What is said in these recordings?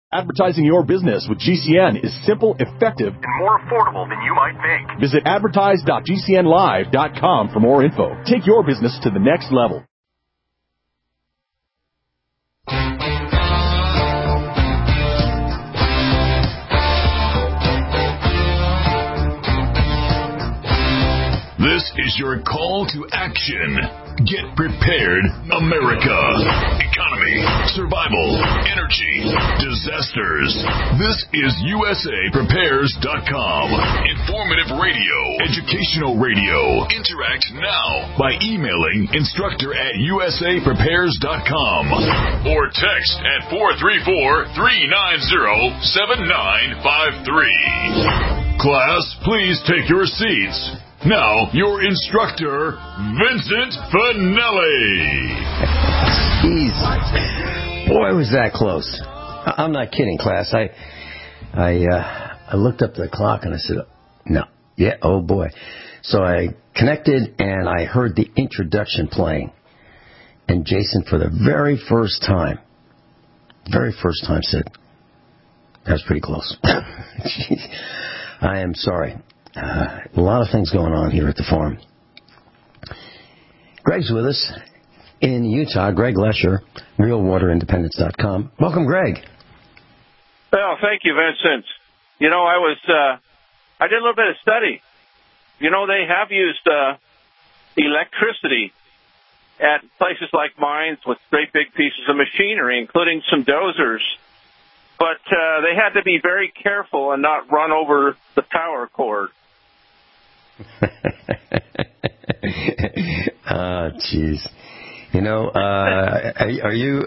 Advertising your business with GCN is simple, effective, and more affordable than you might think. Visit advertise.gcnlive.com for more info. Take your business to the next level. This is your call to action. Get prepared, America. Economy, survival, energy, disasters. This is USAPrepares.com. Informative radio, educational radio. Interact now by emailing instructor@USAPrepares.com or text at 434-390-7953. Class, please take your seats. Now, your instructor, Vincent Finelli. Jeez. Boy, was that close. I'm not kidding, class. I looked up the clock and I said, no. Yeah, oh boy. So I connected and I heard the introduction playing. And Jason, for the very first time said, that was pretty close. Jeez. I am sorry. A lot of things going on here at the farm. Greg's with us in Utah. Greg Lesher, RealWaterIndependence.com. Welcome, Greg. Well, thank you, Vincent. You know, I did a little bit of study. You know, they have used electricity at places like mines with great big pieces of machinery, including some dozers. But they had to be very careful and not run over the power cord. Oh, jeez. You know, are you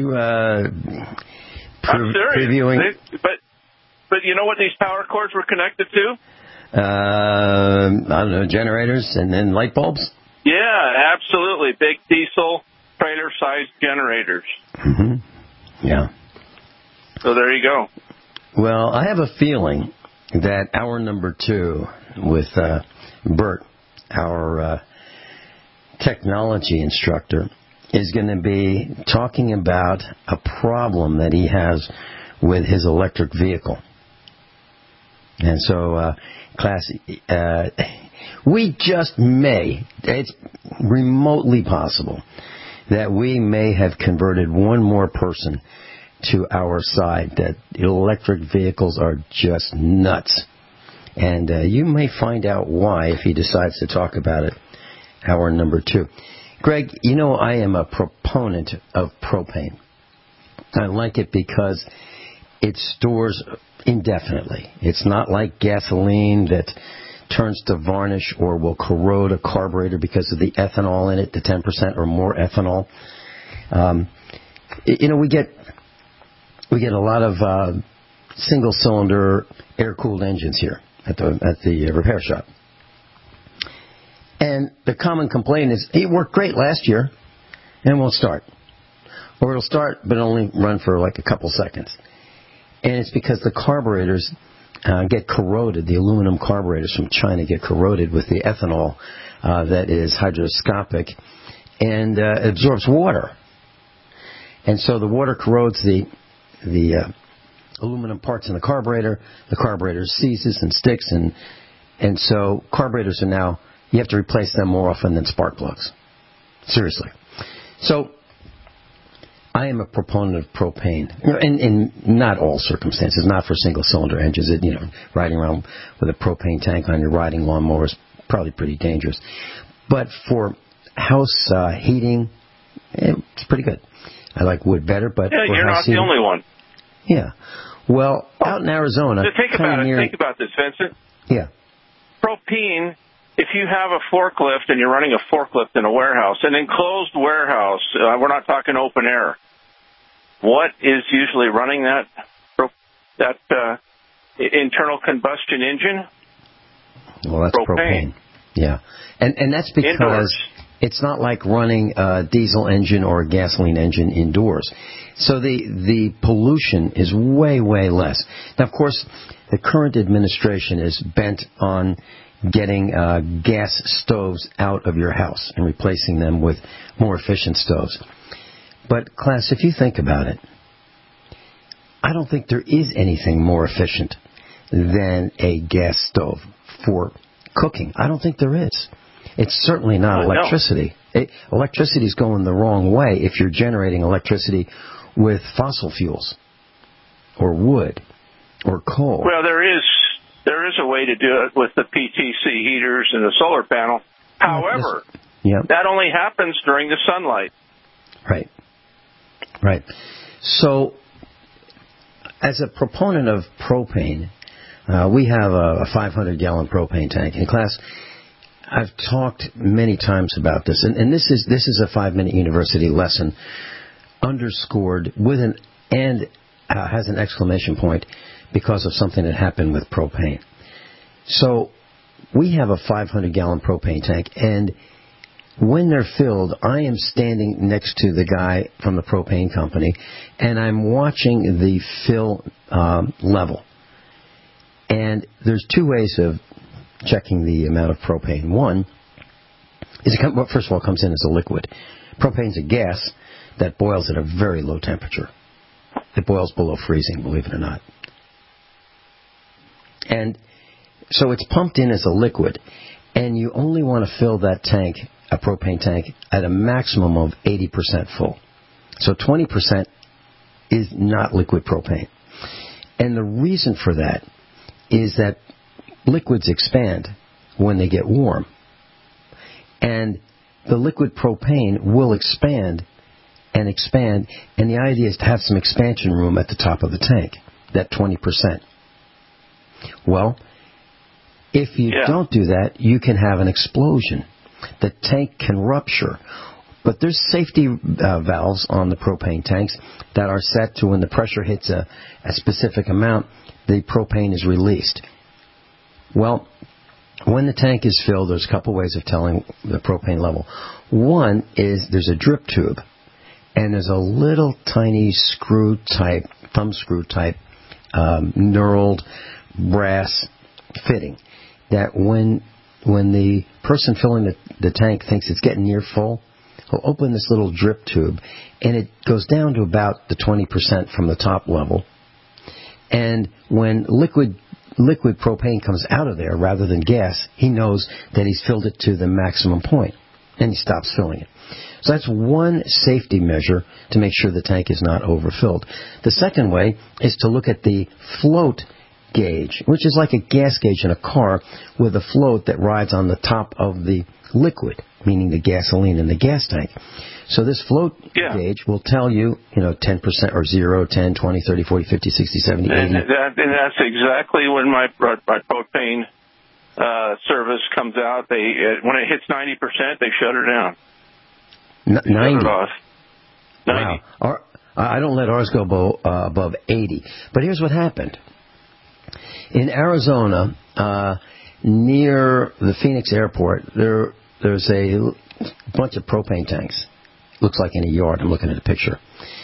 previewing? But you know what these power cords were connected to? I don't know, generators and then light bulbs? Yeah, absolutely. Big diesel trailer-sized generators. Mm-hmm. Yeah. So there you go. Well, I have a feeling that hour number 2 with Bert, our technology instructor, is going to be talking about a problem that he has with his electric vehicle. And so, class, we just may, it's remotely possible, that we may have converted one more person to our side, that electric vehicles are just nuts. And you may find out why if he decides to talk about it hour number 2. Greg, you know I am a proponent of propane. I like it because it stores indefinitely. It's not like gasoline that turns to varnish or will corrode a carburetor because of the ethanol in it, the 10% or more ethanol. You know, we get a lot of single-cylinder air-cooled engines here at the repair shop. And the common complaint is, it worked great last year, and it won't start. Or it'll start, but only run for like a couple seconds. And it's because the carburetors get corroded. The aluminum carburetors from China get corroded with the ethanol that is hygroscopic and absorbs water. And so the water corrodes the aluminum parts in the carburetor seizes and sticks, and so carburetors are now, you have to replace them more often than spark plugs. Seriously. So I am a proponent of propane, in not all circumstances, not for single-cylinder engines. You know, riding around with a propane tank on your riding lawnmower is probably pretty dangerous. But for house heating, it's pretty good. I like wood better, but yeah, you're not the only one. Yeah. Well, out in Arizona... Think about this, Vincent. Yeah. Propane, if you have a forklift and you're running a forklift in a warehouse, an enclosed warehouse, we're not talking open air, what is usually running that internal combustion engine? Well, that's propane. Yeah. And that's because... Indoors. It's not like running a diesel engine or a gasoline engine indoors. So the pollution is way, way less. Now, of course, the current administration is bent on getting gas stoves out of your house and replacing them with more efficient stoves. But, class, if you think about it, I don't think there is anything more efficient than a gas stove for cooking. I don't think there is. It's certainly not electricity. Electricity is going the wrong way if you're generating electricity with fossil fuels or wood or coal. Well, there is a way to do it with the PTC heaters and the solar panel. However, that only happens during the sunlight. Right. So, as a proponent of propane, we have a 500-gallon propane tank. In class, I've talked many times about this, and this is a 5-minute university lesson underscored with has an exclamation point because of something that happened with propane. So we have a 500-gallon propane tank, and when they're filled, I am standing next to the guy from the propane company, and I'm watching the fill level. And there's two ways of checking the amount of propane. One is, first of all, it comes in as a liquid. Propane's a gas that boils at a very low temperature. It boils below freezing, believe it or not. And so it's pumped in as a liquid, and you only want to fill that tank, a propane tank, at a maximum of 80% full. So 20% is not liquid propane. And the reason for that is that liquids expand when they get warm. And the liquid propane will expand, and the idea is to have some expansion room at the top of the tank, that 20%. Well, if you don't do that, you can have an explosion. The tank can rupture. But there's safety valves on the propane tanks that are set to when the pressure hits a specific amount, the propane is released. Well, when the tank is filled, there's a couple ways of telling the propane level. One is there's a drip tube, and there's a little tiny thumb screw type, knurled brass fitting that when the person filling the tank thinks it's getting near full, he'll open this little drip tube, and it goes down to about the 20% from the top level. And when liquid propane comes out of there rather than gas, he knows that he's filled it to the maximum point, and he stops filling it. So that's one safety measure to make sure the tank is not overfilled. The second way is to look at the float gauge, which is like a gas gauge in a car with a float that rides on the top of the liquid, meaning the gasoline in the gas tank. So this float gauge will tell you, 10% or 0, 10, 20, 30, 40, 50, 60, 70, 80. And that's exactly when my propane service comes out. When it hits 90%, they shut her down. 90? Shut it off. 90. Wow. I don't let ours go above 80. But here's what happened. In Arizona, near the Phoenix airport, there's a bunch of propane tanks. Looks like in a yard. I'm looking at a picture.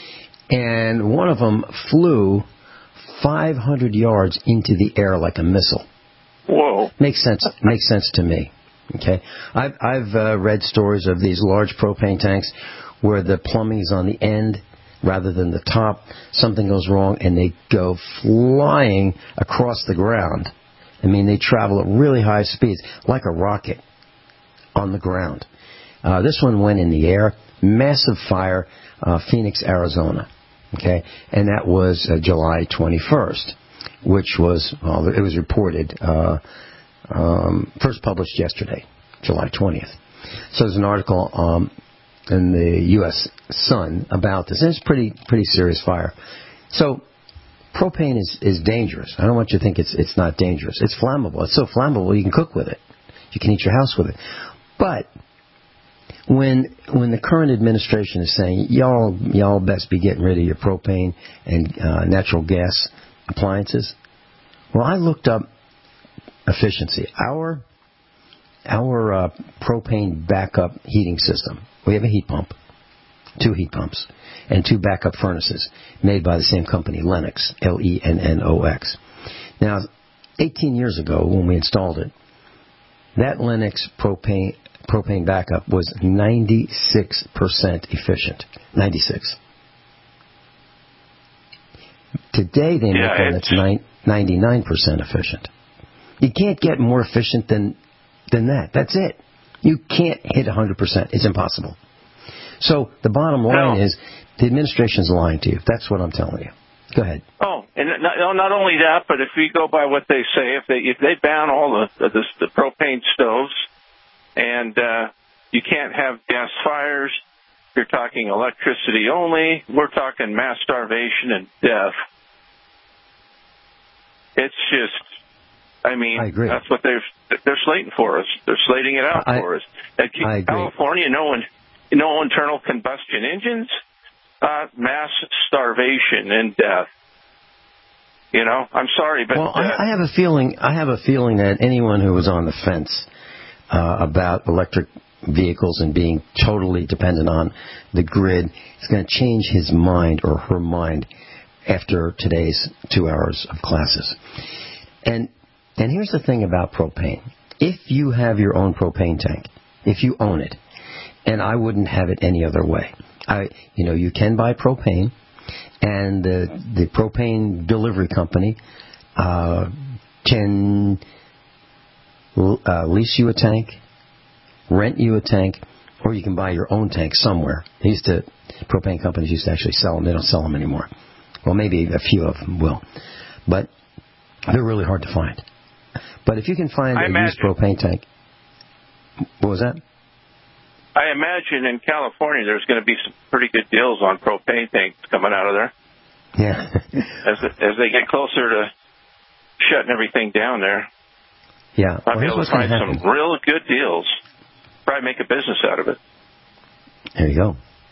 And one of them flew 500 yards into the air like a missile. Whoa. Makes sense to me. Okay, I've read stories of these large propane tanks where the plumbing is on the end rather than the top. Something goes wrong and they go flying across the ground. I mean, they travel at really high speeds, like a rocket on the ground. This one went in the air. Massive fire, Phoenix, Arizona. Okay, and that was July 21st, which was, it was reported, first published yesterday, July 20th. So there's an article in the U.S. Sun about this, and it's pretty serious fire. So propane is dangerous. I don't want you to think it's not dangerous. It's flammable. It's so flammable you can cook with it. You can heat your house with it. But when the current administration is saying y'all best be getting rid of your propane and natural gas appliances, well, I looked up efficiency. Our propane backup heating system. We have a heat pump, 2 heat pumps, and 2 backup furnaces made by the same company, Lennox, Lennox. Now, 18 years ago when we installed it, that Lennox propane backup was 96% efficient. 96. Today they make one that's 99% efficient. You can't get more efficient than that. That's it. You can't hit 100%. It's impossible. So the bottom line is the administration's lying to you. That's what I'm telling you. Go ahead. Oh, and not only that, but if we go by what they say, if they ban all the propane stoves, and you can't have gas fires, you're talking electricity only. We're talking mass starvation and death. It's just, I agree. That's what they're slating for us. They're slating it out for us. I agree. California, no internal combustion engines, mass starvation and death. I'm sorry, but I have a feeling that anyone who was on the fence about electric vehicles and being totally dependent on the grid is going to change his mind or her mind after today's 2 hours of classes. And here's the thing about propane. If you have your own propane tank, if you own it, and I wouldn't have it any other way. You can buy propane, and the propane delivery company can lease you a tank, rent you a tank, or you can buy your own tank somewhere. Propane companies used to actually sell them. They don't sell them anymore. Well, maybe a few of them will. But they're really hard to find. But if you can find a used propane tank... What was that? I imagine in California there's going to be some pretty good deals on propane tanks coming out of there. Yeah. as they get closer to shutting everything down there. Yeah. I'll be able to find some real good deals. Probably make a business out of it. There you go.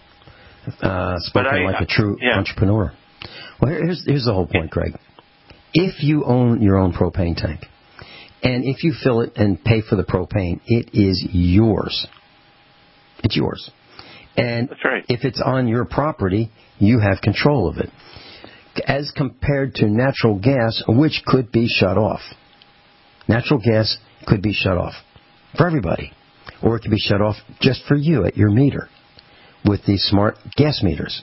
Spoken like a true entrepreneur. Well, here's the whole point, Craig. If you own your own propane tank, and if you fill it and pay for the propane, it is yours. It's yours. And that's right. If it's on your property, you have control of it. As compared to natural gas, which could be shut off. Natural gas could be shut off for everybody. Or it could be shut off just for you at your meter with these smart gas meters.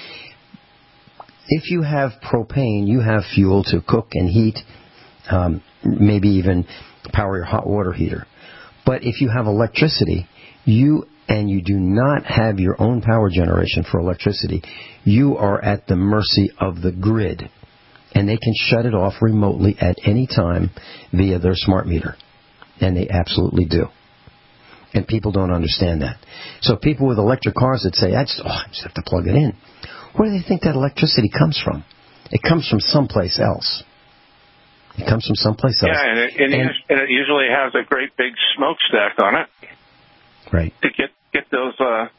If you have propane, you have fuel to cook and heat, maybe even power your hot water heater. But if you have electricity, you do not have your own power generation for electricity, you are at the mercy of the grid. And they can shut it off remotely at any time via their smart meter. And they absolutely do. And people don't understand that. So people with electric cars that say, I just have to plug it in. Where do they think that electricity comes from? It comes from someplace else. It comes from someplace else. Yeah, and it usually has a great big smokestack on it. Right. To get those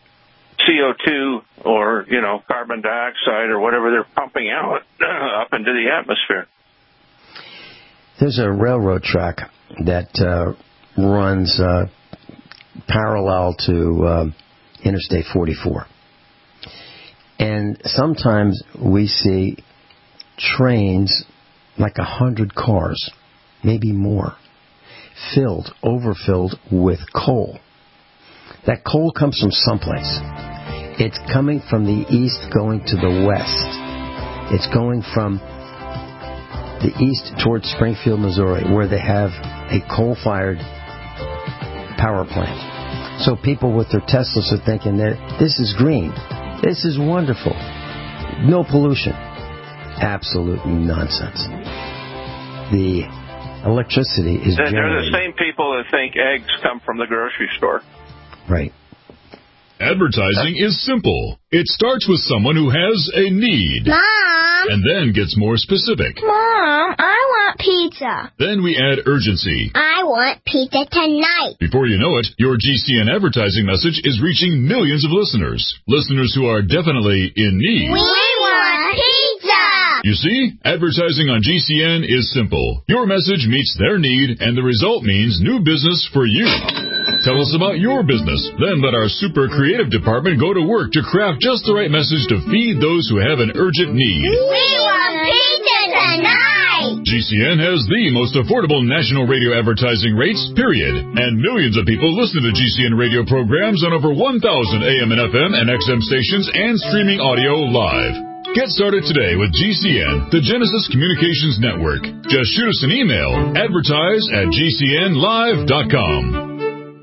CO2 or, carbon dioxide or whatever they're pumping out up into the atmosphere. There's a railroad track that runs parallel to Interstate 44. And sometimes we see trains like 100 cars, maybe more, overfilled with coal. That coal comes from someplace. It's coming from the east going to the west. It's going from the east towards Springfield, Missouri, where they have a coal-fired power plant. So people with their Teslas are thinking that this is green. This is wonderful. No pollution. Absolute nonsense. The electricity is generated. They're the same people that think eggs come from the grocery store. Right. Advertising is simple. It starts with someone who has a need. Mom! And then gets more specific. Mom, I want pizza. Then we add urgency. I want pizza tonight. Before you know it, your GCN advertising message is reaching millions of listeners. Listeners who are definitely in need. We want pizza! You see, advertising on GCN is simple. Your message meets their need, and the result means new business for you. Tell us about your business. Then let our super creative department go to work to craft just the right message to feed those who have an urgent need. We want pizza tonight! GCN has the most affordable national radio advertising rates, period. And millions of people listen to GCN radio programs on over 1,000 AM and FM and XM stations and streaming audio live. Get started today with GCN, the Genesis Communications Network. Just shoot us an email, advertise@gcnlive.com.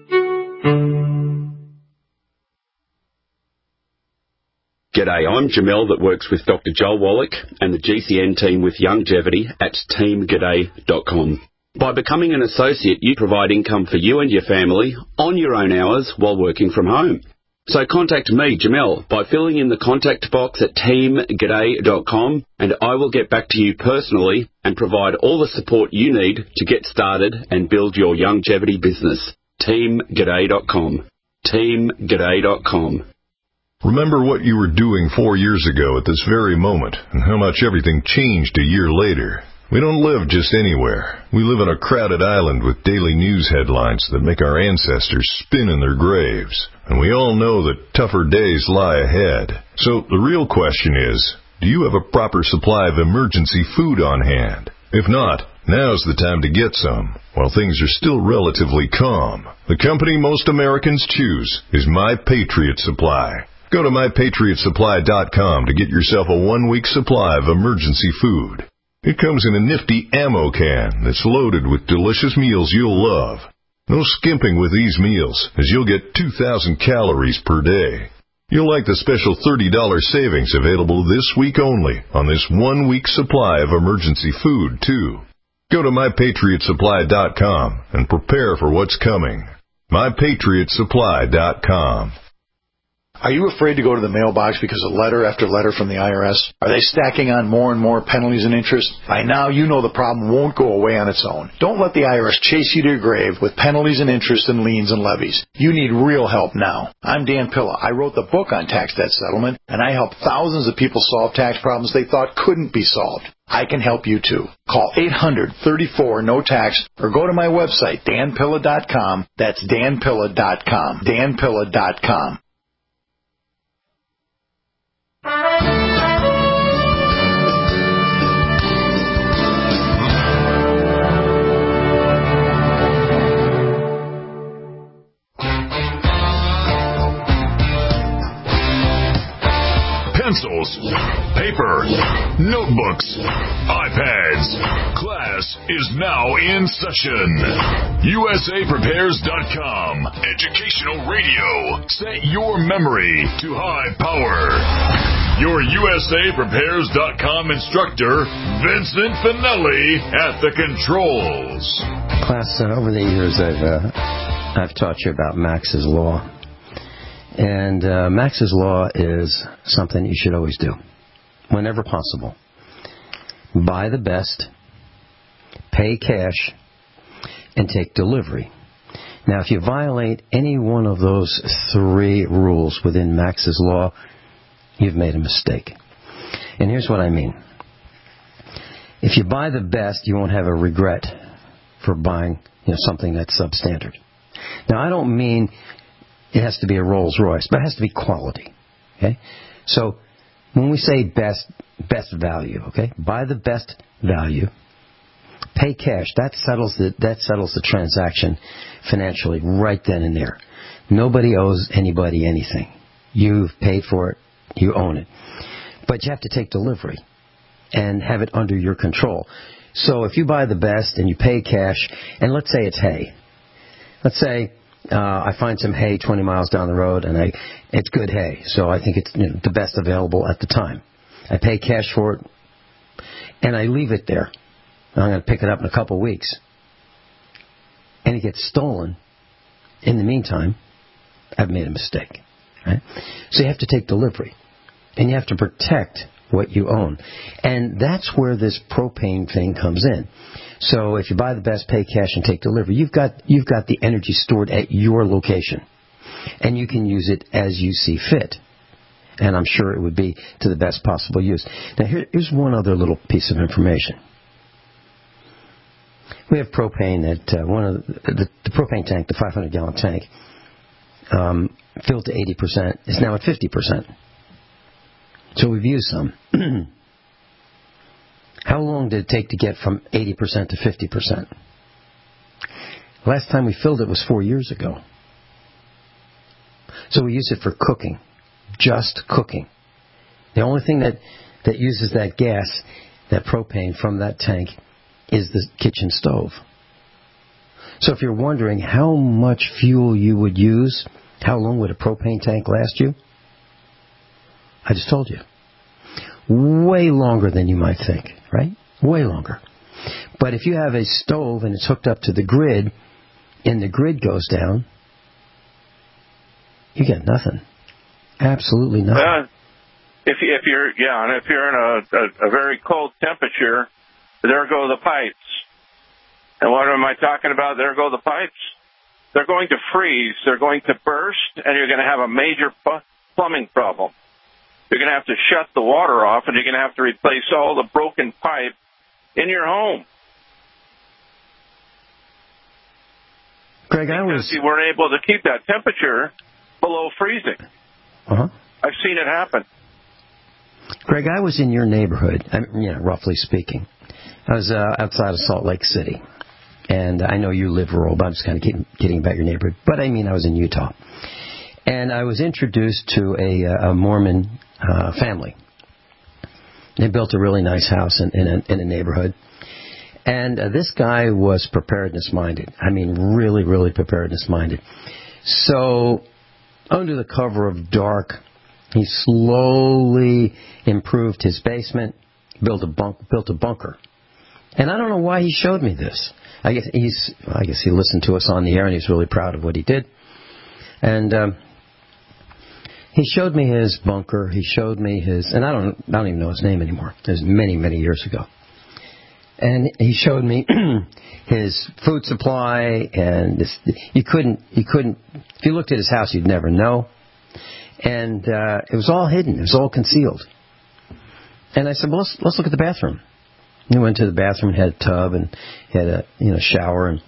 G'day, I'm Jamel that works with Dr. Joel Wallach and the GCN team with Longevity at teamg'day.com. By becoming an associate, you provide income for you and your family on your own hours while working from home. So contact me, Jamel, by filling in the contact box at teamg'day.com, and I will get back to you personally and provide all the support you need to get started and build your longevity business. teamg'day.com. teamg'day.com. Remember what you were doing 4 years ago at this very moment and how much everything changed a year later. We don't live just anywhere. We live on a crowded island with daily news headlines that make our ancestors spin in their graves. And we all know that tougher days lie ahead. So the real question is, do you have a proper supply of emergency food on hand? If not, now's the time to get some, while things are still relatively calm. The company most Americans choose is My Patriot Supply. Go to MyPatriotSupply.com to get yourself a 1-week supply of emergency food. It comes in a nifty ammo can that's loaded with delicious meals you'll love. No skimping with these meals, as you'll get 2,000 calories per day. You'll like the special $30 savings available this week only on this 1-week supply of emergency food, too. Go to MyPatriotSupply.com and prepare for what's coming. MyPatriotSupply.com. Are you afraid to go to the mailbox because of letter after letter from the IRS? Are they stacking on more and more penalties and interest? By now, you know the problem won't go away on its own. Don't let the IRS chase you to your grave with penalties and interest and liens and levies. You need real help now. I'm Dan Pilla. I wrote the book on tax debt settlement, and I help thousands of people solve tax problems they thought couldn't be solved. I can help you too. Call 800-34-NO-TAX or go to my website, danpilla.com. That's danpilla.com. danpilla.com. Pencils, paper, notebooks, iPads. Class is now in session. USAPrepares.com. Educational radio. Set your memory to high power. Your USAPrepares.com instructor, Vincent Finelli, at the controls. Class, over the years I've taught you about Max's Law. And Max's Law is something you should always do, whenever possible. Buy the best, pay cash, and take delivery. Now, if you violate any one of those 3 rules within Max's Law, you've made a mistake. And here's what I mean. If you buy the best, you won't have a regret for buying something that's substandard. Now, I don't mean it has to be a Rolls Royce, but it has to be quality. Okay? So when we say best value, okay? Buy the best value, pay cash. That settles the transaction financially right then and there. Nobody owes anybody anything. You've paid for it. You own it. But you have to take delivery and have it under your control. So if you buy the best and you pay cash, and let's say it's hay. Let's say I find some hay 20 miles down the road, and it's good hay, so I think it's the best available at the time. I pay cash for it, and I leave it there. I'm going to pick it up in a couple of weeks. And it gets stolen. In the meantime, I've made a mistake. Right? So you have to take delivery, and you have to protect what you own. And that's where this propane thing comes in. So if you buy the best, pay cash, and take delivery, you've got the energy stored at your location. And you can use it as you see fit. And I'm sure it would be to the best possible use. Now here's one other little piece of information. We have propane at one of the propane tank, the 500-gallon tank, filled to 80%, is now at 50%. So we've used some. How long did it take to get from 80% to 50%? Last time we filled it was 4 years ago. So we use it for cooking, just cooking. The only thing that that uses that gas, that propane from that tank, is the kitchen stove. So if you're wondering how much fuel you would use, how long would a propane tank last you? I just told you. Way longer than you might think, right? Way longer. But if you have a stove and it's hooked up to the grid, and the grid goes down, you get nothing. Absolutely nothing. If you're in a very cold temperature, there go the pipes. And what am I talking about? There go the pipes. They're going to freeze. They're going to burst, and you're going to have a major plumbing problem. You're going to have to shut the water off, and you're going to have to replace all the broken pipe in your home. Greg, because you weren't able to keep that temperature below freezing. Uh-huh. I've seen it happen. Greg, I was in your neighborhood, roughly speaking. I was outside of Salt Lake City. And I know you live rural, but I'm just kind of kidding about your neighborhood. But I mean, I was in Utah. And I was introduced to a Mormon family. They built a really nice house in a neighborhood. And this guy was preparedness-minded. I mean, really, really preparedness-minded. So, under the cover of dark, he slowly improved his basement, built a bunker. And I don't know why he showed me this. I guess he listened to us on the air, and he's really proud of what he did. And he showed me his bunker. He showed me and I don't even know his name anymore. It was many, many years ago. And he showed me his food supply, and you couldn't. If you looked at his house, you'd never know. And it was all hidden. It was all concealed. And I said, well, let's look at the bathroom. He went to the bathroom, had a tub, and had a shower, and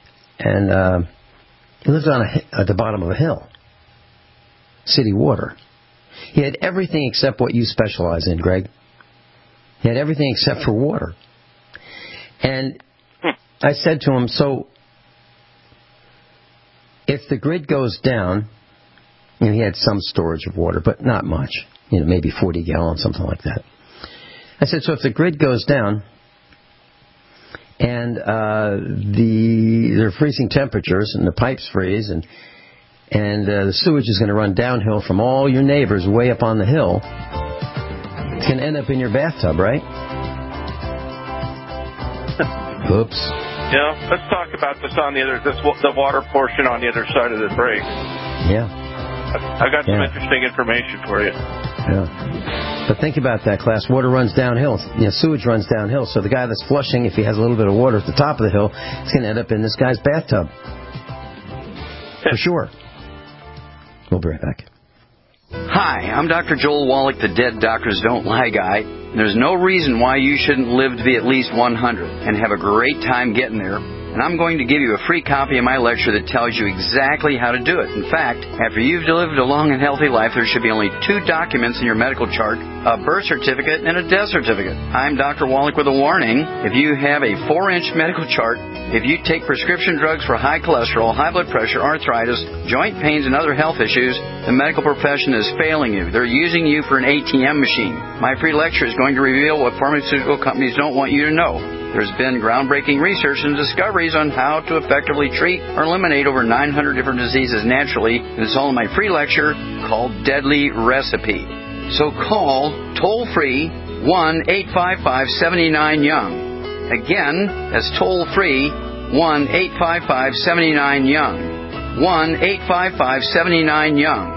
he lived at the bottom of a hill. City water. He had everything except what you specialize in, Greg. He had everything except for water. And I said to him, so if the grid goes down, he had some storage of water, but not much, maybe 40 gallons, something like that. I said, so if the grid goes down and there are freezing temperatures and the pipes freeze and the sewage is going to run downhill from all your neighbors way up on the hill, it's going to end up in your bathtub, right? Oops. Yeah, let's talk about this the water portion on the other side of the break. Yeah. I've got some interesting information for you. Yeah. But think about that, class. Water runs downhill. Sewage runs downhill. So the guy that's flushing, if he has a little bit of water at the top of the hill, it's going to end up in this guy's bathtub. For sure. We'll be right back. Hi, I'm Dr. Joel Wallach, the Dead Doctors Don't Lie guy. There's no reason why you shouldn't live to be at least 100 and have a great time getting there. And I'm going to give you a free copy of my lecture that tells you exactly how to do it. In fact, after you've lived a long and healthy life, there should be only 2 documents in your medical chart, a birth certificate and a death certificate. I'm Dr. Wallach with a warning. If you have a 4-inch medical chart, if you take prescription drugs for high cholesterol, high blood pressure, arthritis, joint pains, and other health issues, the medical profession is failing you. They're using you for an ATM machine. My free lecture is going to reveal what pharmaceutical companies don't want you to know. There's been groundbreaking research and discoveries on how to effectively treat or eliminate over 900 different diseases naturally, and it's all in my free lecture called Deadly Recipe. So call toll-free 1-855-79-YOUNG. Again, that's toll-free 1-855-79-YOUNG. 1-855-79-YOUNG.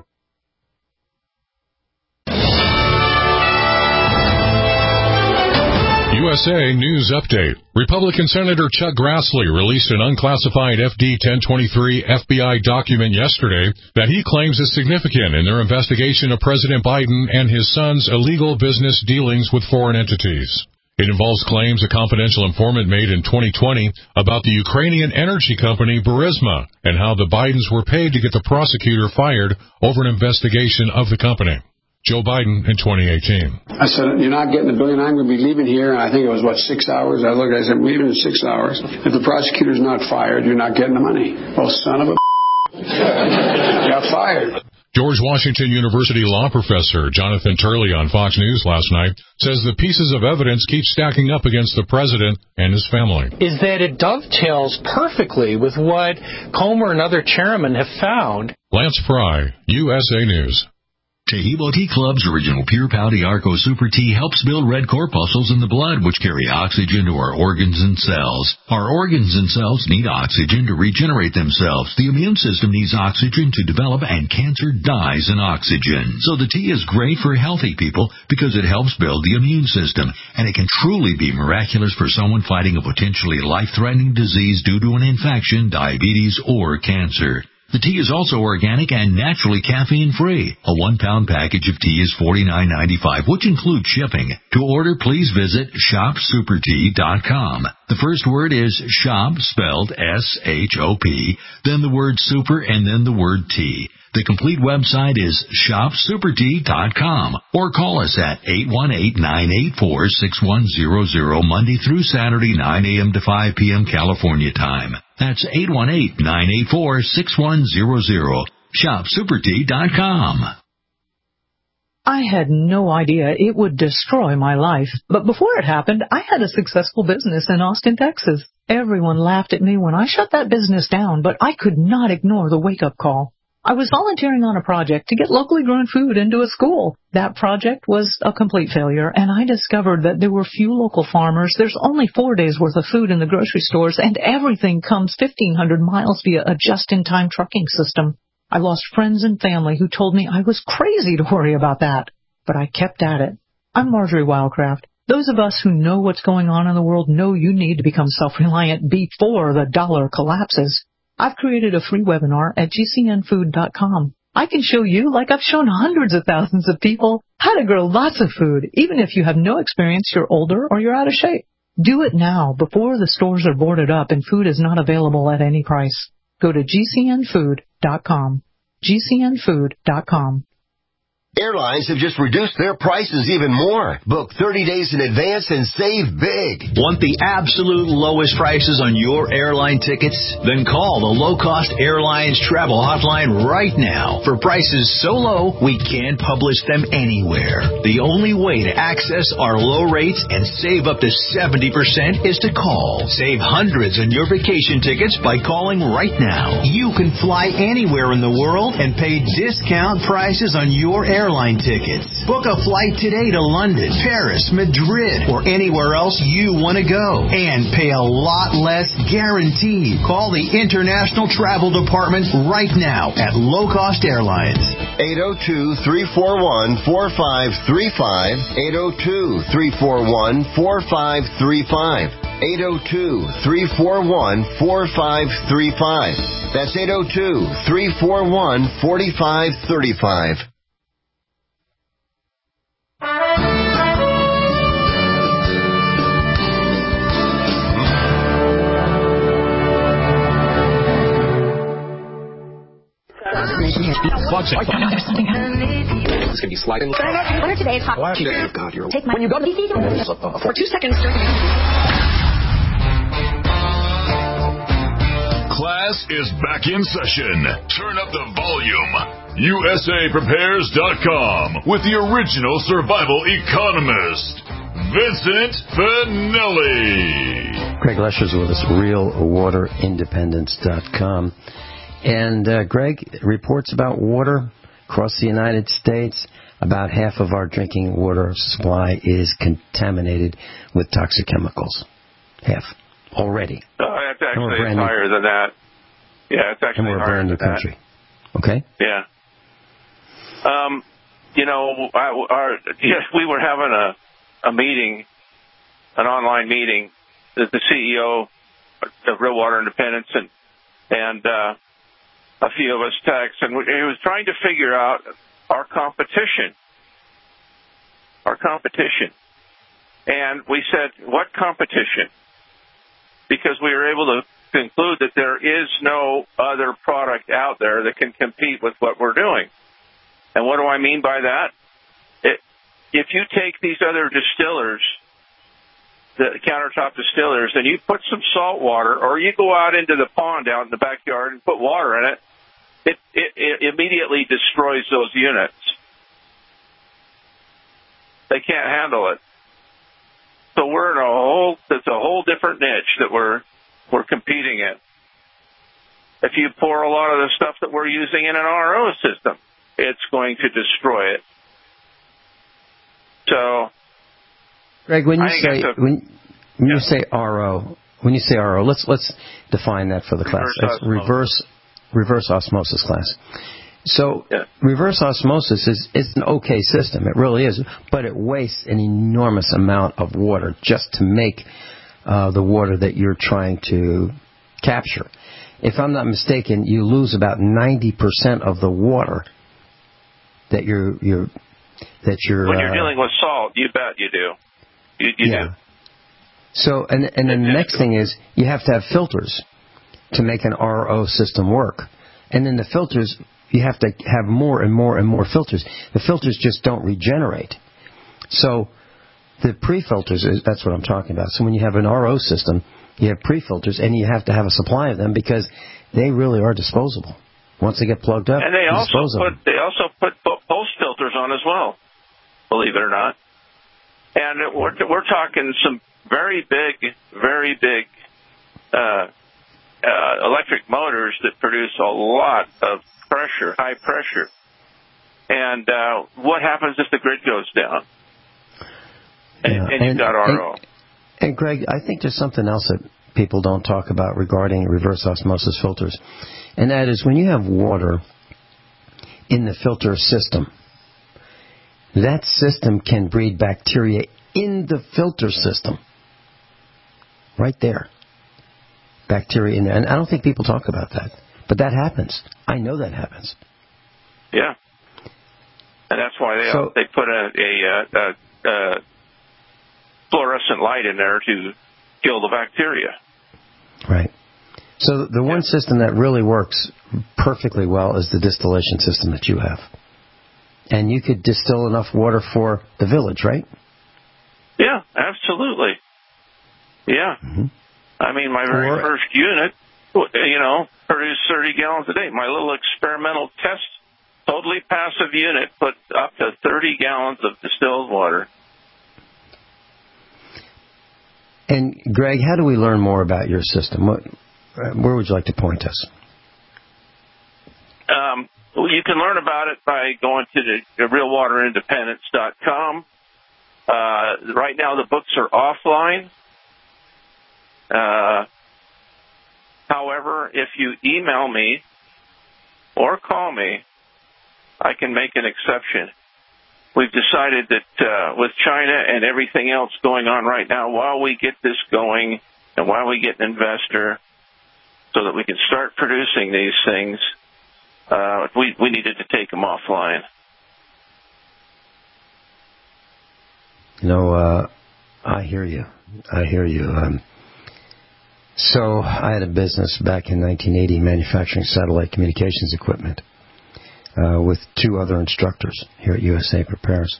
USA News Update. Republican Senator Chuck Grassley released an unclassified FD-1023 FBI document yesterday that he claims is significant in their investigation of President Biden and his son's illegal business dealings with foreign entities. It involves claims a confidential informant made in 2020 about the Ukrainian energy company Burisma and how the Bidens were paid to get the prosecutor fired over an investigation of the company. Joe Biden in 2018. I said, you're not getting $1 billion. I'm going to be leaving here. And I think it was, 6 hours? I looked at it, I said, I'm leaving in 6 hours. If the prosecutor's not fired, you're not getting the money. Oh, son of a got fired. George Washington University law professor Jonathan Turley on Fox News last night says the pieces of evidence keep stacking up against the president and his family. Is that it dovetails perfectly with what Comer and other chairmen have found. Lance Fry, USA News. Taheebo Tea Club's original Pure Pouty Arco Super Tea helps build red corpuscles in the blood, which carry oxygen to our organs and cells. Our organs and cells need oxygen to regenerate themselves. The immune system needs oxygen to develop, and cancer dies in oxygen. So the tea is great for healthy people because it helps build the immune system, and it can truly be miraculous for someone fighting a potentially life-threatening disease due to an infection, diabetes, or cancer. The tea is also organic and naturally caffeine-free. A 1-pound package of tea is $49.95, which includes shipping. To order, please visit shopsupertea.com. The first word is shop, spelled S-H-O-P, then the word super, and then the word tea. The complete website is shopsupertea.com, or call us at 818-984-6100 Monday through Saturday, 9 a.m. to 5 p.m. California time. That's 818-984-6100. Shopsupertea.com. I had no idea it would destroy my life, but before it happened, I had a successful business in Austin, Texas. Everyone laughed at me when I shut that business down, but I could not ignore the wake-up call. I was volunteering on a project to get locally grown food into a school. That project was a complete failure, and I discovered that there were few local farmers. There's only 4 days' worth of food in the grocery stores, and everything comes 1,500 miles via a just-in-time trucking system. I lost friends and family who told me I was crazy to worry about that, but I kept at it. I'm Marjorie Wildcraft. Those of us who know what's going on in the world know you need to become self-reliant before the dollar collapses. I've created a free webinar at gcnfood.com. I can show you, like I've shown hundreds of thousands of people, how to grow lots of food, even if you have no experience, you're older, or you're out of shape. Do it now, before the stores are boarded up and food is not available at any price. Go to gcnfood.com. gcnfood.com. Airlines have just reduced their prices even more. Book 30 days in advance and save big. Want the absolute lowest prices on your airline tickets? Then call the Low Cost Airlines Travel Hotline right now. For prices so low, we can't publish them anywhere. The only way to access our low rates and save up to 70% is to call. Save hundreds on your vacation tickets by calling right now. You can fly anywhere in the world and pay discount prices on your airline tickets. Book a flight today to London, Paris, Madrid, or anywhere else you want to go, and pay a lot less guaranteed. Call the International Travel Department right now at Low Cost Airlines. 802-341-4535. 802-341-4535. 802-341-4535. That's 802-341-4535. It's going to be sliding. What are today's hot? God, you're take my when you go to the for 2 seconds. Class is back in session. Turn up the volume. USAPrepares.com with the original survival economist, Vincent Finelli. Greg Lesher's with us, RealWaterIndependence.com. And Greg reports about water across the United States. About half of our drinking water supply is contaminated with toxic chemicals. Half. Already. It's actually higher than that. Yeah, it's actually higher than that. And we're a brand new country. Okay? Yeah. We were having a meeting, an online meeting, the CEO of Real Water Independence and a few of us text, and he was trying to figure out our competition. And we said, what competition? Because we were able to conclude that there is no other product out there that can compete with what we're doing. And what do I mean by that? If you take these other distillers, the countertop distillers, and you put some salt water, or you go out into the pond out in the backyard and put water in it, it immediately destroys those units. They can't handle it. So we're in it's a whole different niche that we're competing in. If you pour a lot of the stuff that we're using in an RO system, it's going to destroy it. So, Greg, when you say RO, let's define that for the class. That's reverse osmosis class. So reverse osmosis is an okay system. It really is, but it wastes an enormous amount of water just to make the water that you're trying to capture. If I'm not mistaken, you lose about 90% of the water that you're when you're dealing with salt, you bet you do. You do. So and then the next thing is you have to have filters to make an RO system work, and then the filters. You have to have more and more and more filters. The filters just don't regenerate. So the pre-filters, that's what I'm talking about. So when you have an RO system, you have pre-filters, and you have to have a supply of them because they really are disposable. Once they get plugged up, and they also put post filters on as well, believe it or not. And we're talking some very big electric motors that produce a lot of pressure, high pressure. And what happens if the grid goes down? And you've got RO. And Greg, I think there's something else that people don't talk about regarding reverse osmosis filters. And that is when you have water in the filter system, that system can breed bacteria in the filter system. Right there. Bacteria in there. And I don't think people talk about that. But that happens. I know that happens. Yeah. And that's why they put a fluorescent light in there to kill the bacteria. Right. So the one system that really works perfectly well is the distillation system that you have. And you could distill enough water for the village, right? Yeah, absolutely. Yeah. Mm-hmm. I mean, my very first unit, produced 30 gallons a day. My little experimental test, totally passive unit, put up to 30 gallons of distilled water. And, Greg, how do we learn more about your system? Where would you like to point us? You can learn about it by going to the realwaterindependence.com. Right now the books are offline. However, if you email me or call me, I can make an exception. We've decided that with China and everything else going on right now, while we get this going and while we get an investor so that we can start producing these things, we needed to take them offline. I hear you. So I had a business back in 1980 manufacturing satellite communications equipment with two other instructors here at USA Prepares.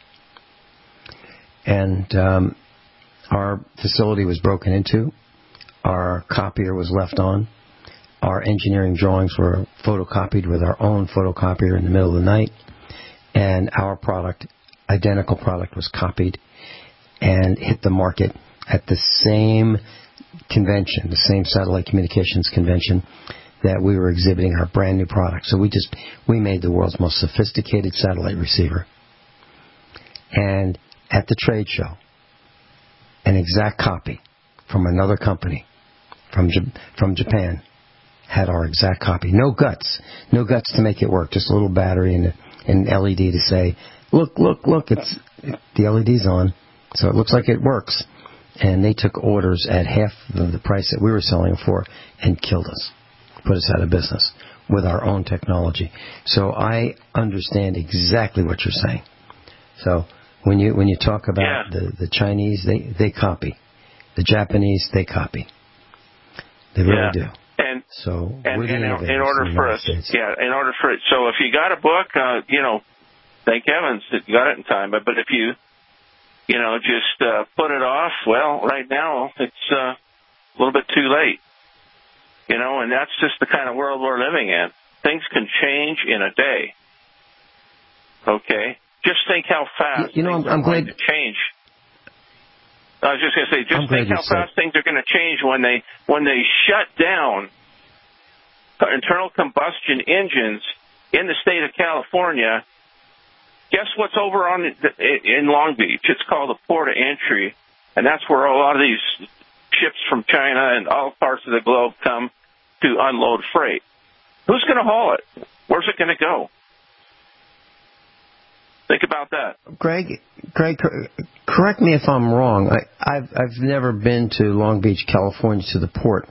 And our facility was broken into. Our copier was left on. Our engineering drawings were photocopied with our own photocopier in the middle of the night. And our product, identical product, was copied and hit the market at the same convention, the same satellite communications convention that we were exhibiting our brand new product. So we made the world's most sophisticated satellite receiver. And at the trade show, an exact copy from another company from Japan had our exact copy. No guts to make it work. Just a little battery and an LED to say, look, it's the LED's on, so it looks like it works. And they took orders at half the price that we were selling for and killed us, put us out of business with our own technology. So I understand exactly what you're saying. So when you talk about the Chinese, they copy. The Japanese, they copy. They really do. And so in order for it, so if you got a book, thank heavens that you got it in time. But if you just put it off, well, right now it's a little bit too late. And that's just the kind of world we're living in. things can change in a day. Okay? Just think how fast things are going to change. I was just going to say, just think how fast things are going to change when they shut down internal combustion engines in the state of California. Guess what's over in Long Beach? It's called the port of entry, and that's where a lot of these ships from China and all parts of the globe come to unload freight. Who's going to haul it? Where's it going to go? Think about that. Greg, correct me if I'm wrong. I've never been to Long Beach, California, to the port.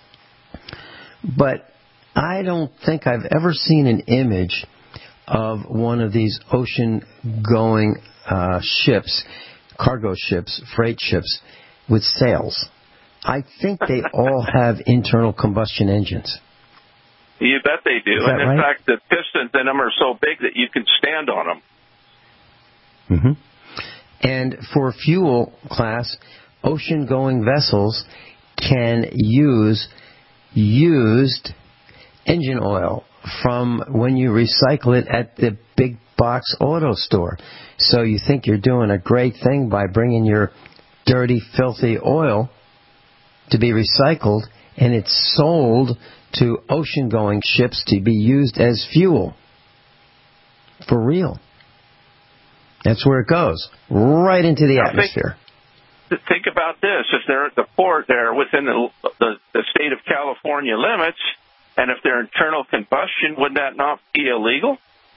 But I don't think I've ever seen an image of one of these ocean-going ships, cargo ships, freight ships, with sails. I think they all have internal combustion engines. You bet they do. And in right? fact, the pistons in them are so big that you can stand on them. Mm-hmm. And for fuel class, ocean-going vessels can use used engine oil from when you recycle it at the big box auto store. So you think you're doing a great thing by bringing your dirty, filthy oil to be recycled, and it's sold to ocean-going ships to be used as fuel. For real. That's where it goes, right into the atmosphere. Think about this. If they're at the port, they're within the state of California limits, and if they're internal combustion, would that not be illegal?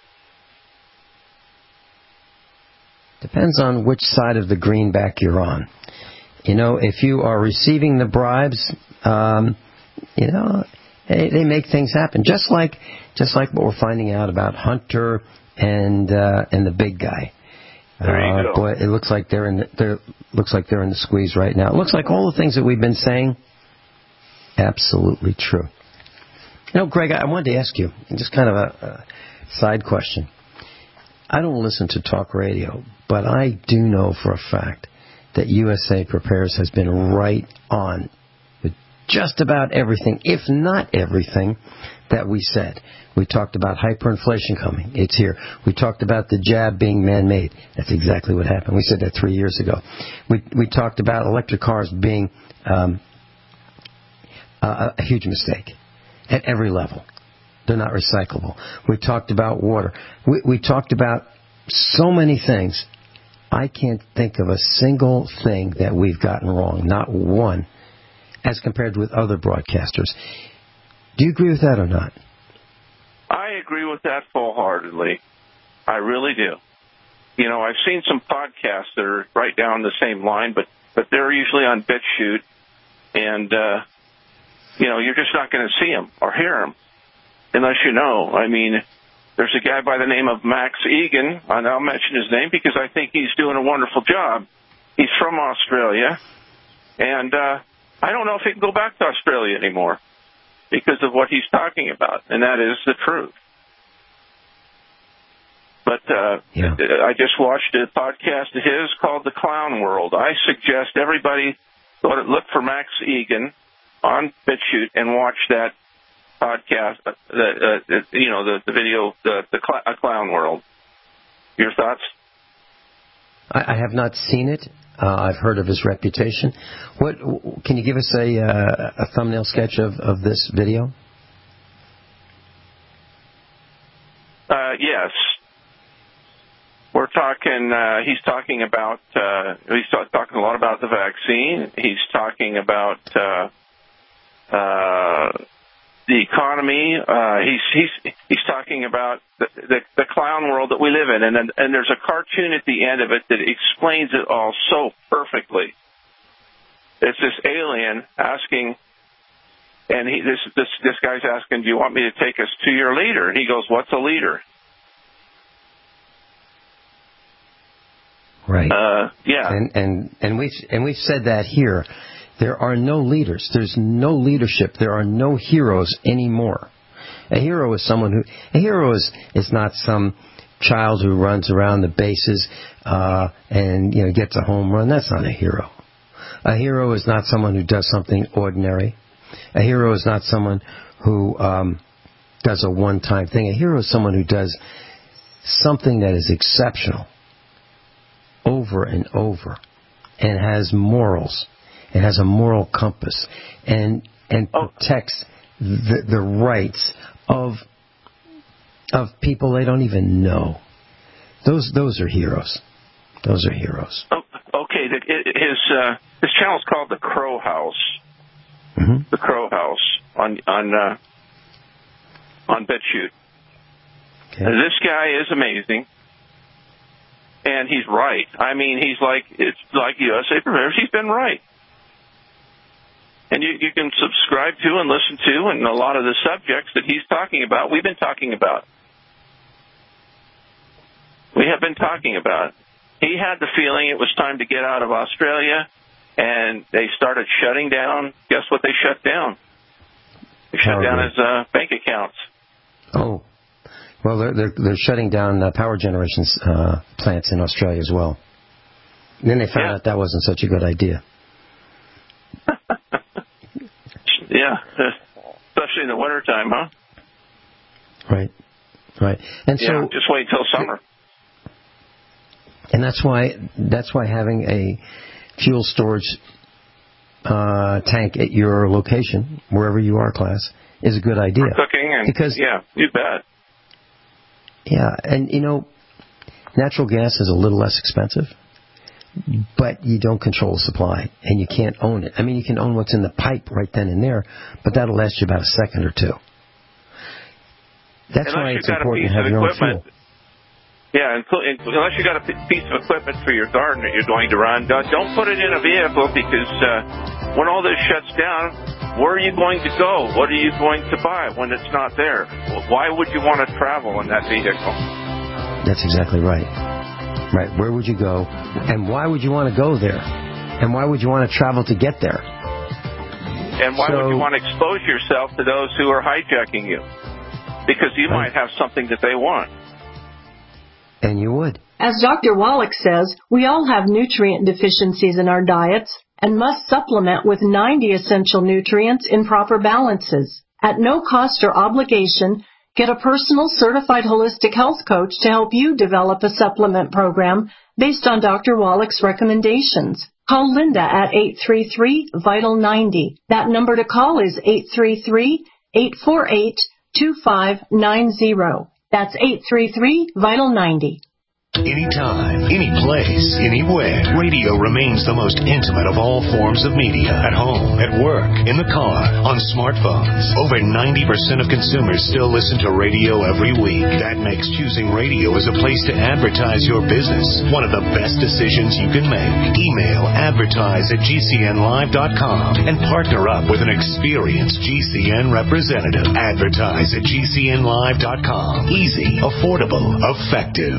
Depends on which side of the greenback you're on. You know, if you are receiving the bribes, you know, they make things happen. Just like what we're finding out about Hunter and the big guy. There you go. Boy, it looks like they're in the squeeze right now. It looks like all the things that we've been saying, absolutely true. You know, Greg, I wanted to ask you, just kind of a side question. I don't listen to talk radio, but I do know for a fact that USA Prepares has been right on with just about everything, if not everything, that we said. We talked about hyperinflation coming. It's here. We talked about the jab being man-made. That's exactly what happened. We said that 3 years ago. We talked about electric cars being a huge mistake at every level. They're not recyclable. We talked about water. We talked about so many things. I can't think of a single thing that we've gotten wrong, not one, as compared with other broadcasters. Do you agree with that or not? I agree with that full-heartedly. I really do. You know, I've seen some podcasts that are right down the same line, but they're usually on BitChute, and, you know, you're just not going to see them or hear them unless you know. I mean, there's a guy by the name of Max Egan, and I'll mention his name because I think he's doing a wonderful job. He's from Australia, and I don't know if he can go back to Australia anymore because of what he's talking about, and that is the truth. But I just watched a podcast of his called The Clown World. I suggest everybody go to look for Max Egan on BitChute and watch that podcast, the video, A Clown World. Your thoughts? I have not seen it. I've heard of his reputation. What can you give us a thumbnail sketch of this video? Yes. We're talking. He's talking about. He's talking a lot about the vaccine. He's talking about the economy. He's talking about the clown world that we live in, and there's a cartoon at the end of it that explains it all so perfectly. It's this alien asking, and this guy's asking, "Do you want me to take us to your leader?" And he goes, "What's a leader?" Right. Yeah. And we've said that here. There are no leaders. There's no leadership. There are no heroes anymore. A hero is is not some child who runs around the bases and gets a home run. That's not a hero. A hero is not someone who does something ordinary. A hero is not someone who does a one-time thing. A hero is someone who does something that is exceptional over and over and has morals and has a moral compass and protects the rights of people they don't even know. Those are heroes. Those are heroes. Okay, his channel is called The Crow House. Mm-hmm. The Crow House on BitChute. Okay. And this guy is amazing, and he's right. I mean, it's like USA Prepares. He's been right. And you can subscribe to and listen to, and a lot of the subjects that he's talking about, we've been talking about. We have been talking about. He had the feeling it was time to get out of Australia, and they started shutting down. Guess what they shut down? They shut down his bank accounts. Oh. Well, they're shutting down power generation plants in Australia as well. And then they found out that wasn't such a good idea. Yeah, especially in the wintertime, huh? Right. And so just wait till summer. And that's why having a fuel storage tank at your location, wherever you are, class, is a good idea. For cooking and you bet. Yeah, and natural gas is a little less expensive, but you don't control the supply, and you can't own it. I mean, you can own what's in the pipe right then and there, but that'll last you about a second or two. That's why it's important to have your own fuel. Yeah, unless you got a piece of equipment for your garden that you're going to run, don't put it in a vehicle, because when all this shuts down, where are you going to go? What are you going to buy when it's not there? Why would you want to travel in that vehicle? That's exactly right. Right. Where would you go? And why would you want to go there? And why would you want to travel to get there? And why would you want to expose yourself to those who are hijacking you? Because you might have something that they want. And you would. As Dr. Wallach says, we all have nutrient deficiencies in our diets and must supplement with 90 essential nutrients in proper balances. At no cost or obligation, get a personal certified holistic health coach to help you develop a supplement program based on Dr. Wallach's recommendations. Call Linda at 833-VITAL-90. That number to call is 833-848-2590. That's 833-VITAL-90. Anytime, any place, anywhere, radio remains the most intimate of all forms of media. At home, at work, in the car, on smartphones. Over 90% of consumers still listen to radio every week. That makes choosing radio as a place to advertise your business one of the best decisions you can make. Email advertise@gcnlive.com and partner up with an experienced GCN representative. Advertise@gcnlive.com. Easy, affordable, effective.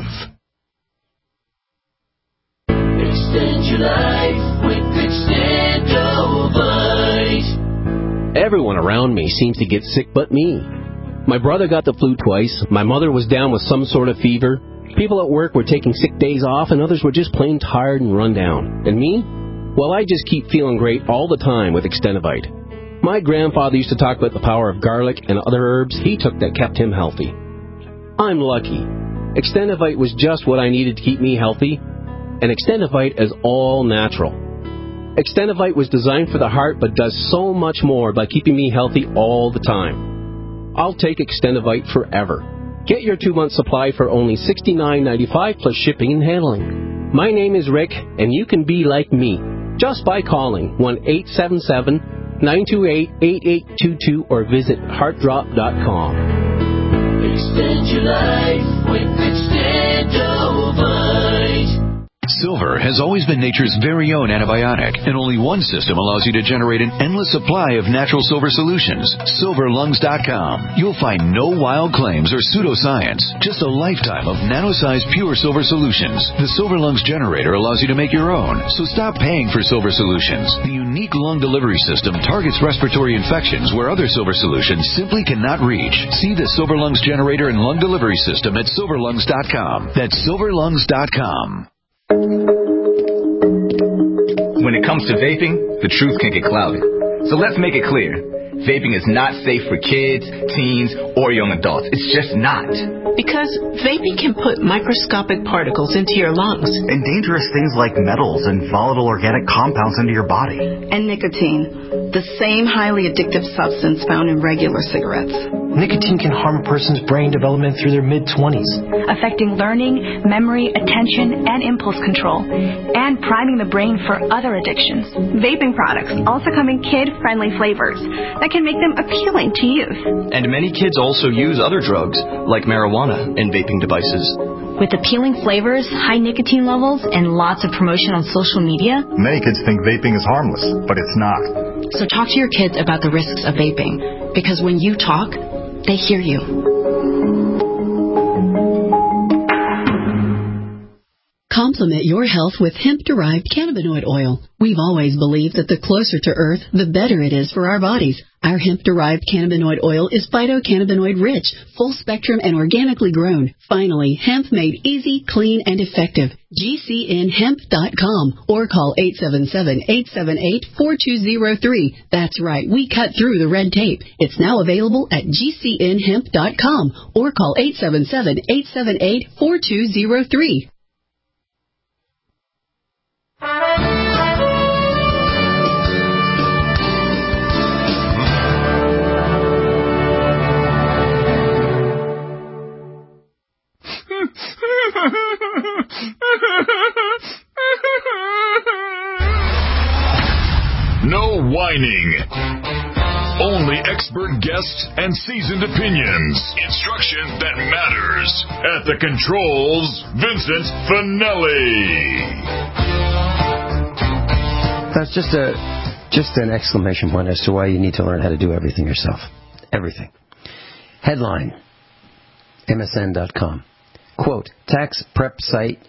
Extend your life with Extendovite. Everyone around me seems to get sick but me. My brother got the flu twice. My mother was down with some sort of fever. People at work were taking sick days off, and others were just plain tired and run down. And me? Well, I just keep feeling great all the time with Extendovite. My grandfather used to talk about the power of garlic and other herbs he took that kept him healthy. I'm lucky. Extendovite was just what I needed to keep me healthy. And Extendovite is all natural. Extendovite was designed for the heart but does so much more by keeping me healthy all the time. I'll take Extendovite forever. Get your 2-month supply for only $69.95 plus shipping and handling. My name is Rick, and you can be like me just by calling 1-877-928-8822 or visit heartdrop.com. Extend your life with Extendovite. Silver has always been nature's very own antibiotic, and only one system allows you to generate an endless supply of natural silver solutions. SilverLungs.com. You'll find no wild claims or pseudoscience, just a lifetime of nano-sized pure silver solutions. The Silver Lungs generator allows you to make your own, so stop paying for silver solutions. The unique lung delivery system targets respiratory infections where other silver solutions simply cannot reach. See the Silver Lungs generator and lung delivery system at SilverLungs.com. That's SilverLungs.com. When it comes to vaping, the truth can get clouded. So let's make it clear. vaping is not safe for kids, teens, or young adults. It's just not. Because vaping can put microscopic particles into your lungs. And dangerous things like metals and volatile organic compounds into your body. And nicotine, the same highly addictive substance found in regular cigarettes. Nicotine can harm a person's brain development through their mid-20s. Affecting learning, memory, attention, and impulse control. And priming the brain for other addictions. Vaping products also come in kid-friendly flavors that can make them appealing to youth. And many kids also use other drugs, like marijuana, in vaping devices. With appealing flavors, high nicotine levels, and lots of promotion on social media, many kids think vaping is harmless, but it's not. So talk to your kids about the risks of vaping, because when you talk, they hear you. Complement your health with hemp-derived cannabinoid oil. We've always believed that the closer to Earth, the better it is for our bodies. Our hemp-derived cannabinoid oil is phytocannabinoid-rich, full-spectrum, and organically grown. Finally, hemp made easy, clean, and effective. GCNhemp.com or call 877-878-4203. That's right, we cut through the red tape. It's now available at GCNhemp.com or call 877-878-4203. No whining. Only expert guests and seasoned opinions. Instruction that matters. At the controls, Vincent Finelli. That's just an exclamation point as to why you need to learn how to do everything yourself. Everything. Headline, MSN.com. Quote, tax prep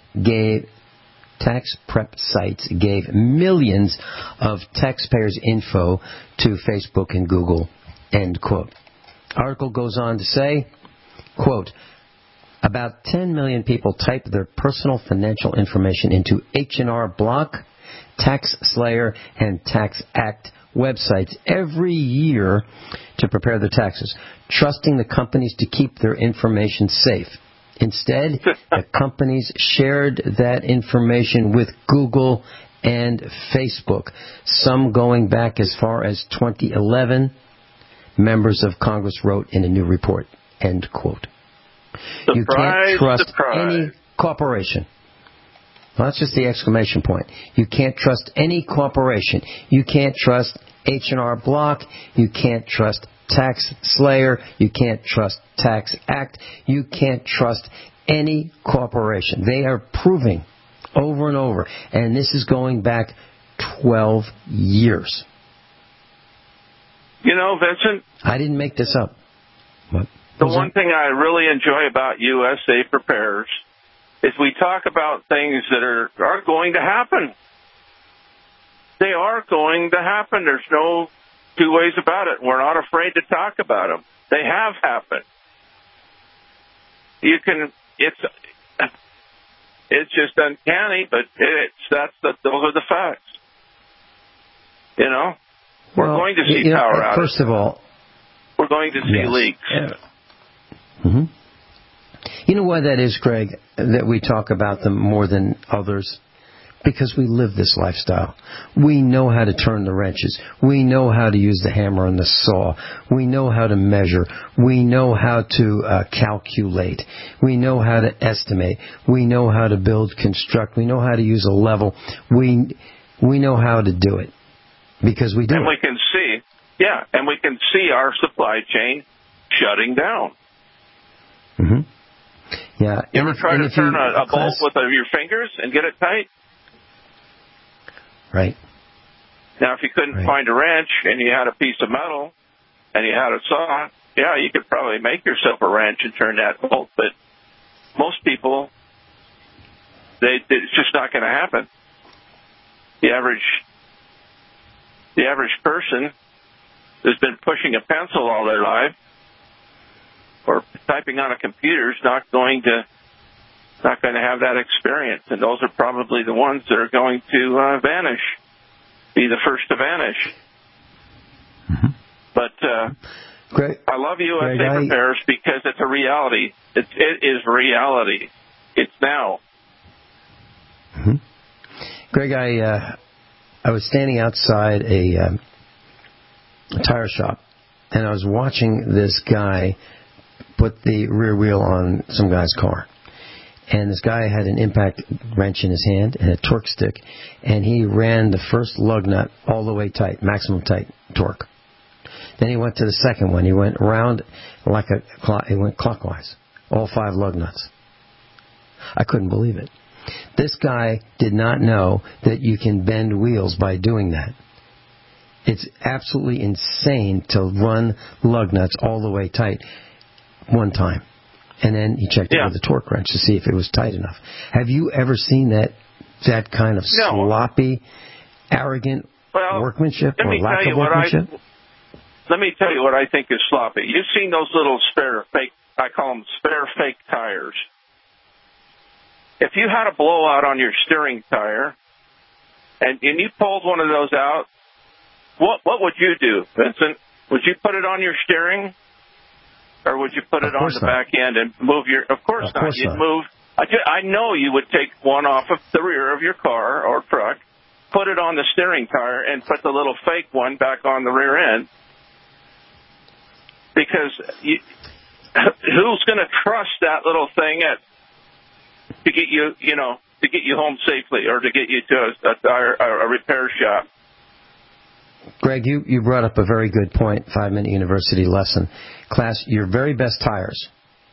sites gave millions of taxpayers' info to Facebook and Google, end quote. Article goes on to say, quote, about 10 million people type their personal financial information into H&R Block, TaxSlayer, and TaxAct websites every year to prepare their taxes, trusting the companies to keep their information safe. Instead, the companies shared that information with Google and Facebook, some going back as far as 2011, members of Congress wrote in a new report, end quote. You can't trust any corporation. Well, that's just the exclamation point. You can't trust any corporation. You can't trust H&R Block. You can't trust TaxSlayer. You can't trust TaxAct. You can't trust any corporation. They are proving over and over, and this is going back 12 years. You know, Vincent, I didn't make this up. What? The one thing I really enjoy about USA Prepares is we talk about things that are going to happen. They are going to happen. There's no two ways about it. We're not afraid to talk about them. They have happened. It's just uncanny, but those are the facts. You know, we're going to see power outages. First of all, we're going to see leaks. Mm-hmm. You know why that is, Greg, that we talk about them more than others? Because we live this lifestyle. We know how to turn the wrenches. We know how to use the hammer and the saw. We know how to measure. We know how to calculate. We know how to estimate. We know how to build, construct. We know how to use a level. We know how to do it because we do. And we can see, and we can see our supply chain shutting down. Mm-hmm. Yeah. You ever try to turn a bolt with your fingers and get it tight? Right. Now, if you couldn't find a wrench and you had a piece of metal and you had a saw, you could probably make yourself a wrench and turn that bolt. But most people, it's just not going to happen. The average person has been pushing a pencil all their life or typing on a computer is not going to have that experience, and those are probably the ones that are going to vanish, be the first to vanish. Mm-hmm. But Greg, I love USA Greg, Repairs because it's a reality. It is reality. It's now. Mm-hmm. Greg, I was standing outside a tire shop, and I was watching this guy put the rear wheel on some guy's car. And this guy had an impact wrench in his hand and a torque stick, and he ran the first lug nut all the way tight, maximum tight torque. Then he went to the second one. He went around like he went clockwise, all 5 lug nuts. I couldn't believe it. This guy did not know that you can bend wheels by doing that. It's absolutely insane to run lug nuts all the way tight one time. And then he checked it with a torque wrench to see if it was tight enough. Have you ever seen that kind of sloppy, arrogant workmanship or lack of workmanship? Let me tell you what I think is sloppy. You've seen those little spare fake, I call them spare fake tires. If you had a blowout on your steering tire and you pulled one of those out, what would you do, Vincent? Would you put it on your steering? Or would you put it on the back end and move your... Of course not. You'd move... I know you would take one off of the rear of your car or truck, put it on the steering tire, and put the little fake one back on the rear end. Because who's going to trust that little thing to get you, to get you home safely or to get you to a repair shop? Greg, you brought up a very good point, 5-minute university lesson. Class, your very best tires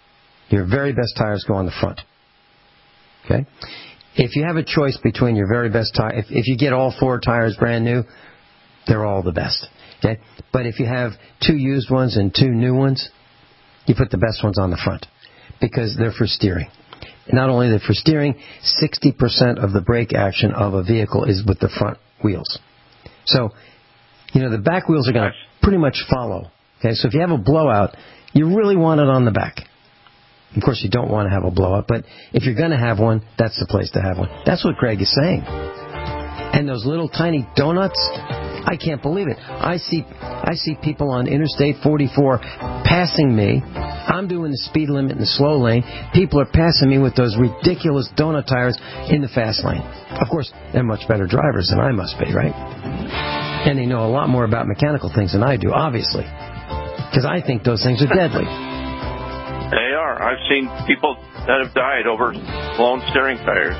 go on the front. Okay? If you have a choice between your very best tire, if you get all 4 tires brand new, they're all the best. Okay? But if you have 2 used ones and 2 new ones, you put the best ones on the front because they're for steering. Not only are they for steering, 60% of the brake action of a vehicle is with the front wheels. So, the back wheels are going to pretty much follow. Okay, so if you have a blowout, you really want it on the back. Of course, you don't want to have a blowout, but if you're going to have one, that's the place to have one. That's what Greg is saying. And those little tiny donuts, I can't believe it. I see people on Interstate 44 passing me. I'm doing the speed limit in the slow lane. People are passing me with those ridiculous donut tires in the fast lane. Of course, they're much better drivers than I must be, right? And they know a lot more about mechanical things than I do, obviously. Because I think those things are deadly. They are. I've seen people that have died over blown steering tires.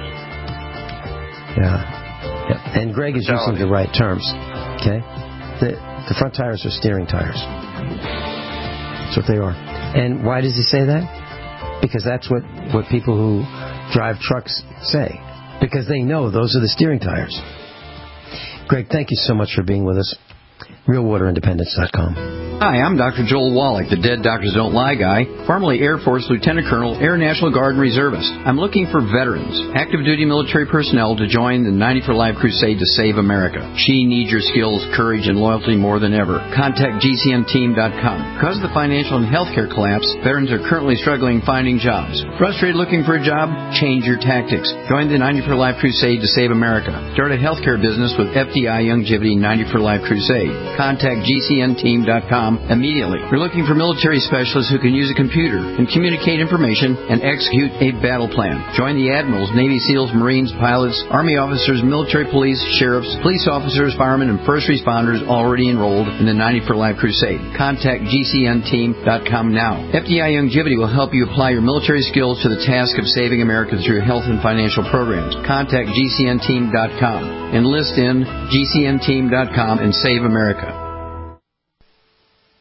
Yeah. And Greg is using the right terms. Okay? The front tires are steering tires. That's what they are. And why does he say that? Because that's what people who drive trucks say. Because they know those are the steering tires. Greg, thank you so much for being with us. RealWaterIndependence.com. Hi, I'm Dr. Joel Wallach, the Dead Doctors Don't Lie guy, formerly Air Force Lieutenant Colonel, Air National Guard and Reservist. I'm looking for veterans, active duty military personnel to join the 90 for Life crusade to save America. She needs your skills, courage, and loyalty more than ever. Contact GCNteam.com. Because of the financial and healthcare collapse, veterans are currently struggling finding jobs. Frustrated looking for a job? Change your tactics. Join the 90 for Life crusade to save America. Start a healthcare business with FDI Youngevity 90 for Life crusade. Contact GCNteam.com immediately. We're looking for military specialists who can use a computer and communicate information and execute a battle plan. Join the admirals, Navy SEALs, Marines, pilots, Army officers, military police, sheriffs, police officers, firemen, and first responders already enrolled in the 90 for Life crusade. Contact GCNteam.com now. FDI Youngevity will help you apply your military skills to the task of saving America through health and financial programs. Contact GCNteam.com. Enlist in GCNteam.com and save America.